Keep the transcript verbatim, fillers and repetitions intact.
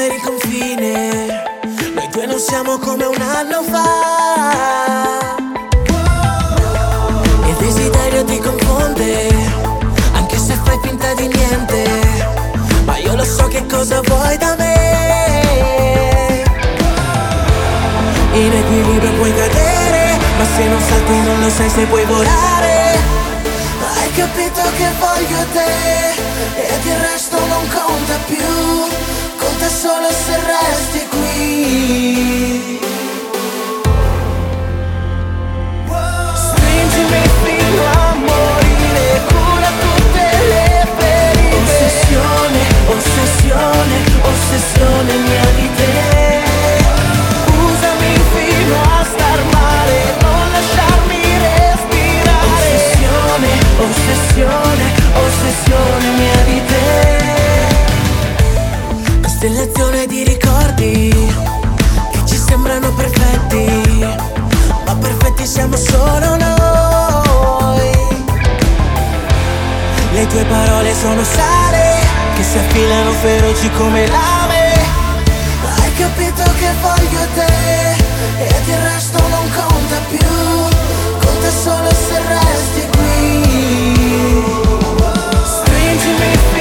superi il confine. Noi due non siamo come un anno fa. Il desiderio ti confonde, anche se fai finta di niente. Ma io lo so che cosa vuoi da me. In equilibrio puoi cadere, ma se non salti non lo sai se puoi volare. Hai capito che voglio te, ed il resto non conta più. Conta solo se resti qui. Stringimi fino a morire, cura tutte le ferite. Ossessione, ossessione, ossessione mia di te. Usami fino a star male, non lasciarmi respirare. Ossessione, ossessione, ossessione mia di te. Costellazione di ricordi che ci sembrano perfetti, ma perfetti siamo solo noi. Le tue parole sono sale che si affilano feroci come lame. Hai capito che voglio te, ed il resto non conta più. Conta solo se resti qui. Stringimi fino